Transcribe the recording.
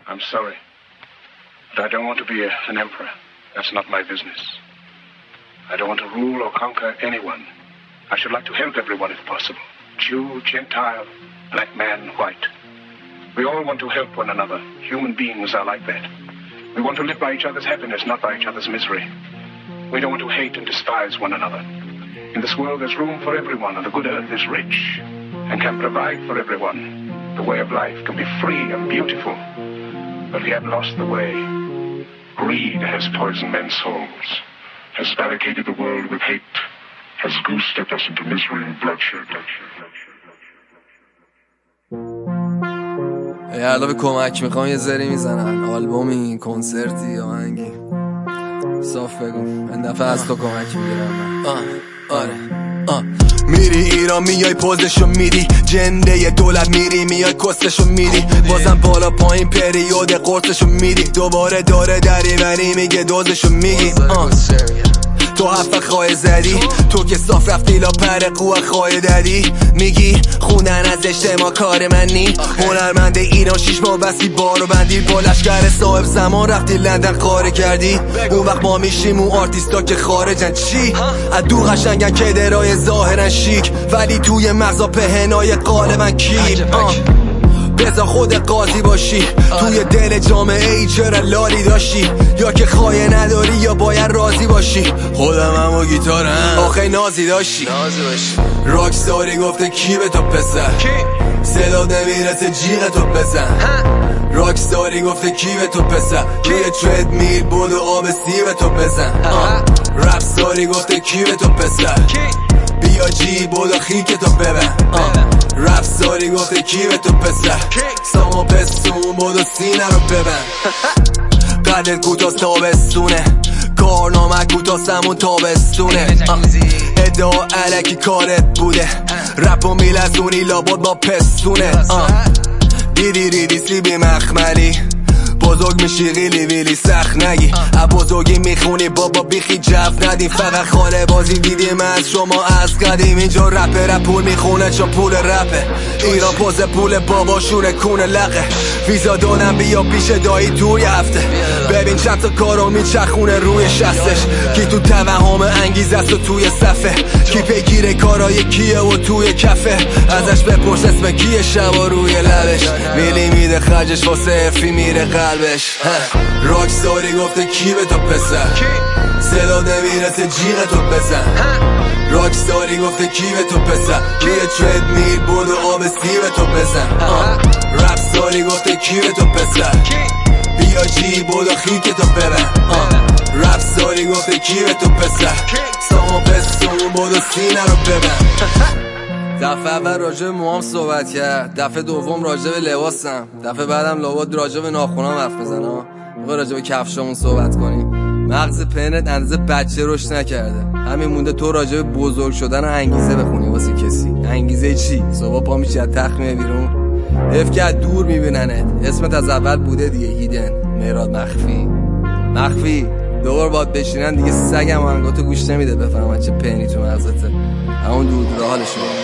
I'm sorry. But I don't want to be an emperor. That's not my business. I don't want to rule or conquer anyone. I should like to help everyone if possible. Jew, Gentile, black man, white. We all want to help one another. Human beings are like that. We want to live by each other's happiness, not by each other's misery. We don't want to hate and despise one another. In this world there's room for everyone, and the good earth is rich and can provide for everyone. The way of life can be free and beautiful, but we have lost the way. Greed has poisoned men's souls, has barricaded the world with hate, has goose-stepped us into misery and bloodshed. علاوه کمک میخوام یه ذری میزنن آلبومی کنسرتی آهنگی صاف بگو من دفعه از تو کمک میگیرم آره میری ایران میای پوزشو میری جنده دولت میری میای کستشو میری بازم بالا پایین پریود قرصشو میری دوباره داره دریوری میگه دوزشو میگی تو هفت خواهی زدی تو که صاف رفتی لا پر قوه خواهی دادی میگی خوندن از اجتماع کار من نی هنرمند ایران 6 ماه بسی بارو بندی با لشکر صاحب زمان رفتی لندن خاره کردی اون وقت ما میشیم اون آرتیستا که خارجن چی؟ از دو قشنگن که درای ظاهرن شیک ولی توی مغزا پهنای قالبن کیپ بذار خود قاضی باشی توی دل جامعه ای چرا لالی داشتی یا که خواهی نداری یا باید راضی باشی خودم هم و گیتارم آخه نازی داشتی راکستاری گفته کی به تو پسر صدا نمیرسه جیغ تو بزن راکستاری گفته کی به تو پسر روی ترید میل بود و آب سیب تو بزن رپستاری گفته کی به تو پسر بیا جی بودا خیک تو ببن رفزاری گفته کی به تو پسر ساما پستون بودا سینه رو ببن قدرت کوتاست تابستونه کارنامه کوتاست همون تابستونه ادعا علکی کارت بوده رپ و میلزونی لابد با پستونه دیدی ریدی سیبی مخملی بزرگ میشی غیلی ویلی سخت نگی بزرگی میخونی بابا بیخی جف ندیم فقط خاله بازی دیدیم از شما از قدیم اینجا رپ پول میخونه چون پول رپه ایران پوز پول باباشونه کونه لقه ویزا دادم بیا پیش دایی توی هفته ببین چند تا کارو میچخونه روی شستش کی تو توهم انگیزه است و توی صفه کی پیگیره کارای کیه و توی کفه ازش بپرس اسم کیه شبا روی لبش میلی میده خرجش واسه افی میره قلبش راکستاری گفته کی به تو پسر صدا نمیرسه جیغ تو بزن راکستاری گفته کی به تو پسر روی ترید میل بود و آب سیب تو بزن رپستاری گفته کی به تو پسر بیا جی بود و خیک تو ببن رپستاری گفته کی به تو پسر ساما پستون بود و سینه رو ببن دفعه اول راجع به موام صحبت کرد دفعه دوم راجع به لباسم دفعه بعدم لابد راجع به ناخونام حرف بزنم میخوای راجع به کفشامون صحبت کنیم مغز پنت اندازه بچه رشد نکرده همین مونده تو راجع به بزرگ شدن و انگیزه بخونی واسه کسی انگیزه چی؟ صبح پا میشی از تخت میای بیرون حیف که دور میبیننت اسمت از اول بوده دیگه هیدن مهراد مخفی دوبار باید بشینن دیگه سگم آهنگاتو گوش نمیده بفهمن چه پنی تو مغزته همون دور حالشون